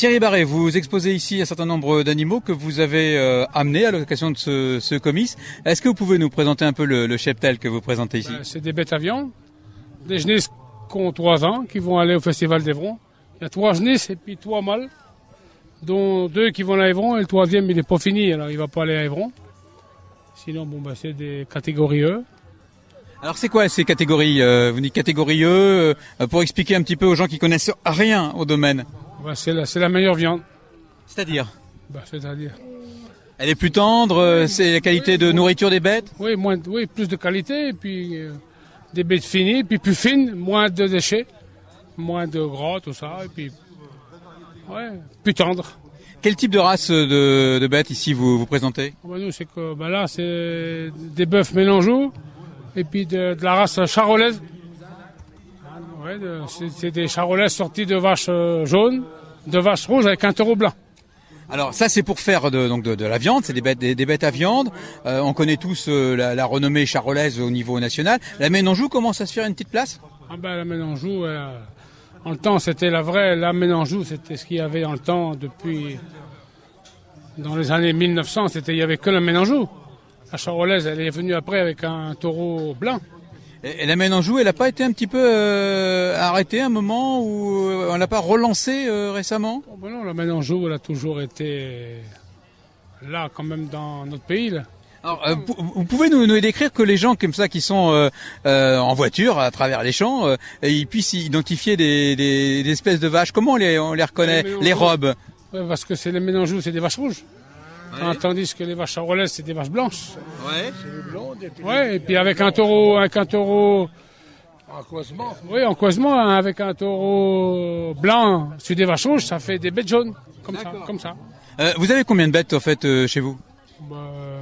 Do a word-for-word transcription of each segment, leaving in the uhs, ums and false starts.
Thierry Barret, vous exposez ici un certain nombre d'animaux que vous avez euh, amenés à l'occasion de ce, ce comice. Est-ce que vous pouvez nous présenter un peu le, le cheptel que vous présentez ici? Ben, c'est des bêtes à viande, des genisses qui ont trois ans, qui vont aller au Festival d'Evron. Il y a trois genisses et puis trois mâles, dont deux qui vont à Evron et le troisième il n'est pas fini, alors il ne va pas aller à Evron. Sinon, bon, ben, c'est des catégories E. Alors c'est quoi ces catégories euh, Vous dites catégorie E, euh, pour expliquer un petit peu aux gens qui connaissent rien au domaine. Ben, c'est, la, c'est la meilleure viande. C'est-à-dire Ben, c'est-à-dire Elle est plus tendre, euh, c'est la qualité de nourriture des bêtes? Oui, moins, oui plus de qualité, et puis euh, des bêtes finies, puis plus fines, moins de déchets, moins de gras, tout ça, et puis ouais, plus tendre. Quel type de race de, de bêtes ici vous, vous présentez? Ben, nous, c'est que, ben là, c'est des bœufs mélangeaux, et puis de, de la race charolaise. Ouais, de, c'est, c'est des charolaises sorties de vaches euh, jaunes, de vaches rouges avec un taureau blanc. Alors ça c'est pour faire de, donc de, de la viande, c'est des bêtes, des, des bêtes à viande. Euh, on connaît tous euh, la, la renommée charolaise au niveau national. La Ménanjou commence à se faire une petite place? Ah ben la Ménanjou, euh, en le temps c'était la vraie, la Ménanjou c'était ce qu'il y avait dans le temps depuis, dans les années mille neuf cents, c'était, il y avait que la Ménanjou. La charolaise elle est venue après avec un taureau blanc. Et, et la Ménanjou, elle n'a pas été un petit peu euh, arrêtée à un moment où euh, on l'a pas relancée euh, récemment? Oh ben non, la Ménanjou elle a toujours été là quand même dans notre pays là. Alors, euh, vous pouvez nous, nous décrire que les gens comme ça qui sont euh, euh, en voiture à travers les champs, euh, et ils puissent identifier des, des, des espèces de vaches. Comment on les, on les reconnaît? Les, les robes? Ouais, parce que c'est les Ménanjou, c'est des vaches rouges. Ouais. Tandis que les vaches charolaises, c'est des vaches blanches. Ouais. C'est les blondes et puis, ouais, et puis avec un taureau, avec un taureau. En croisement. Oui, en croisement, hein, avec un taureau blanc sur des vaches rouges, ça fait des bêtes jaunes, comme D'accord. ça, comme ça. Euh, vous avez combien de bêtes en fait euh, chez vous? Bah,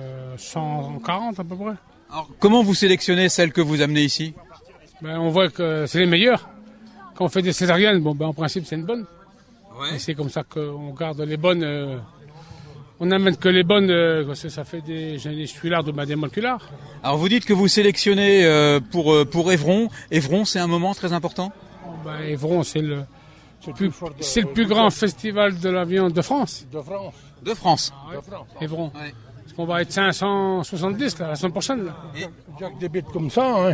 cent quarante à peu près. Alors, comment vous sélectionnez celles que vous amenez ici? Ben, on voit que c'est les meilleures. Quand on fait des césariennes, bon, ben, en principe, c'est une bonne. Ouais. Et c'est comme ça qu'on garde les bonnes. Euh, on n'amène que les bonnes, euh, parce que ça fait des génisses tuilards ou ben, des moléculaires. Alors, vous dites que vous sélectionnez euh, pour, euh, pour Evron. Evron, c'est un moment très important? Oh, ben, Evron, c'est le, c'est plus, c'est le plus grand festival de la viande de France. De France. De France. Ah, ouais. De France. Evron. Ouais. Parce qu'on va être cinq cent soixante-dix là, la semaine prochaine. Là. Il y a que des bêtes comme ça, hein,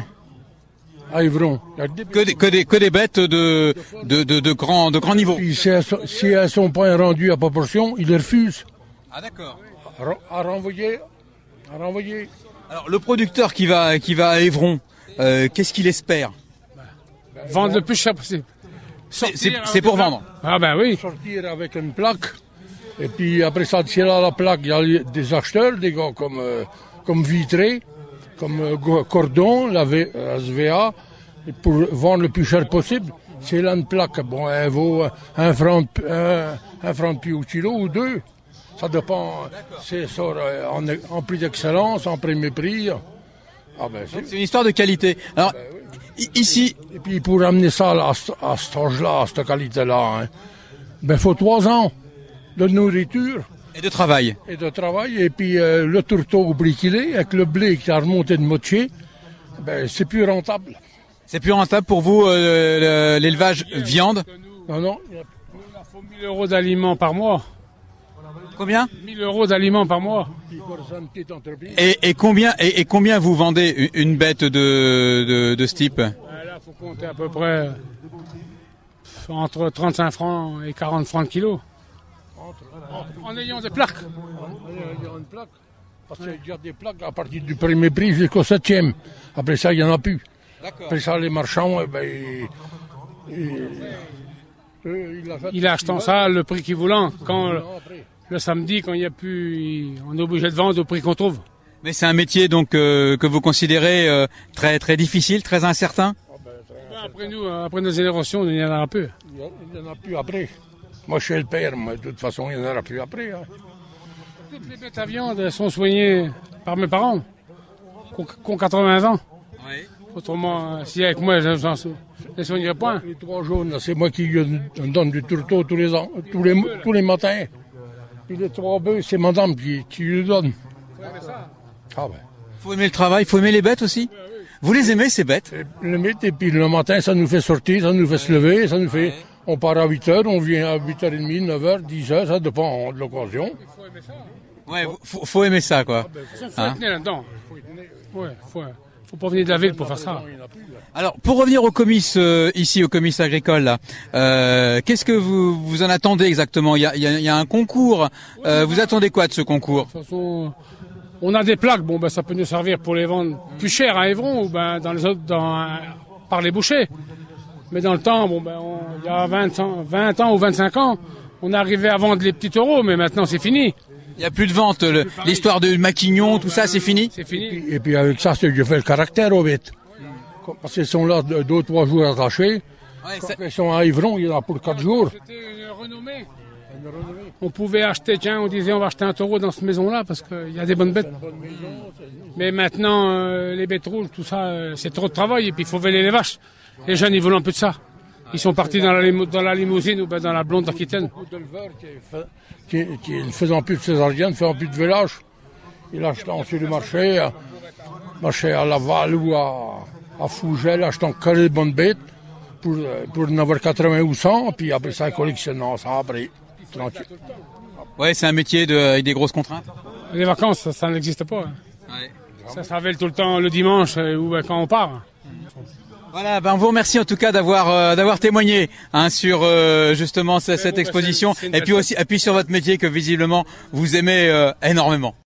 à Evron. Que des, que, des, que des bêtes de, de, de, de, grand, de grand niveau. Puis si elles, si elles sont pas rendues à proportion, ils les refusent. Ah d'accord. À, à renvoyer, à renvoyer. Alors le producteur qui va, qui va à Evron, euh, qu'est-ce qu'il espère? ben, Vendre le plus cher possible. C'est, c'est, c'est pour vendre. Ah ben oui. Sortir avec une plaque. Et puis après ça, si là la plaque, il y a des acheteurs, des gars comme, euh, comme Vitré, comme euh, Cordon, la, v, la S V A, pour vendre le plus cher possible. C'est là une plaque, bon, elle vaut un franc de, un, un franc de plus au kilo ou deux. Ça dépend, c'est ça, en, en prix d'excellence, en premier prix. Ah ben, c'est... c'est une histoire de qualité. Alors, ben, oui. Ici... Et puis pour amener ça à, à, à cet âge-là, à cette qualité-là, hein, ben faut trois ans de nourriture. Et de travail. Et de travail. Et puis euh, le tourteau au prix qu'il est, avec le blé qui a remonté de moitié, ben c'est plus rentable. C'est plus rentable pour vous euh, l'élevage viande? Non, non. Il faut mille euros d'aliments par mois. Combien? mille euros d'aliments par mois. Et, et, combien, et, et combien vous vendez une bête de, de, de ce type? Là, il faut compter à peu près entre trente-cinq francs et quarante francs le kilo. En, en ayant des plaques. En ayant une plaque. Parce qu'il y a des plaques à partir du premier prix jusqu'au septième. Après ça, il n'y en a plus. D'accord. Après ça, les marchands, eh ben, ils, ils, il, a il achetant ça le prix qu'il voulait. Quand le, le samedi, quand il n'y a plus, on est obligé de vendre au prix qu'on trouve. Mais c'est un métier donc euh, que vous considérez euh, très très difficile, très incertain. Oh ben, très après nous, après nos générations, il n'y en aura plus. Il n'y en a plus après. Moi, je suis le père, mais de toute façon, il n'y en aura plus après. Hein. Toutes les bêtes à viande sont soignées par mes parents, qui ont quatre-vingts ans. Oui. Autrement, si avec moi, je ne les soignerais pas. Les trois jaunes, c'est moi qui lui donne du tourteau tous les ans, tous les, tous les matins. Puis les trois bœufs, c'est madame qui, qui lui donne. Ah ben. Faut aimer le travail, faut aimer les bêtes aussi. Vous les aimez, ces bêtes? Les bêtes, et puis le matin, ça nous fait sortir, ça nous fait se lever, ça nous fait... On part à huit heures, on vient à huit heures trente, neuf heures, dix heures, ça dépend de l'occasion. Ouais, faut, faut aimer ça, quoi. Il faut être né là-dedans. Ouais, faut, faut pas venir de la ville pour faire ça. Alors, pour revenir au comice, euh, ici, au comice agricole, là, euh, qu'est-ce que vous, vous en attendez exactement? Il y a, il y a, il y a un concours. Euh, vous attendez quoi de ce concours? De toute façon, on a des plaques, bon, ben, ça peut nous servir pour les vendre plus cher à Évron ou ben, dans les autres, dans, par les bouchers. Mais dans le temps, bon, ben, on, il y a vingt ans, vingt ans ou vingt-cinq ans, on arrivait à vendre les petits taureaux, mais maintenant c'est fini. Il n'y a plus de vente. Le, l'histoire de Maquignon, tout ça, c'est fini? C'est fini. Et puis, et puis avec ça, c'est je fais le caractère aux bêtes. Parce qu'ils sont là deux ou trois jours attachés. Ouais, Quand ça- ils sont à Évron, il y en a pour quatre jours. C'était une renommée. On pouvait acheter, tiens, on disait on va acheter un taureau dans cette maison-là parce qu'il y a des bonnes bêtes. Mais maintenant, euh, les bêtes rouges, tout ça, euh, c'est trop de travail et puis il faut véler les vaches. Les jeunes, ils veulent un peu de ça. Ils sont partis dans la, limo- dans la limousine ou ben dans la blonde d'Aquitaine. Qui, qui ne faisant plus de césarienne, ne faisant plus de village. Il achetait sur le marché, euh, marché à Laval ou à, à Fougel, achetant que les bonnes bêtes pour, euh, pour en avoir quatre-vingts ou cent, puis après ça, collectionnant ça après. Tranquille. Ouais, c'est un métier de, avec des grosses contraintes. Les vacances, ça, ça n'existe pas. hein. Ouais. Ça se révèle tout le temps le dimanche euh, ou ben, quand on part. Voilà, ben on vous remercie en tout cas d'avoir euh, d'avoir témoigné hein, sur euh, justement cette, cette bon, ben, exposition c'est- c'est une et puis belle aussi et puis sur votre métier que visiblement vous aimez euh, énormément.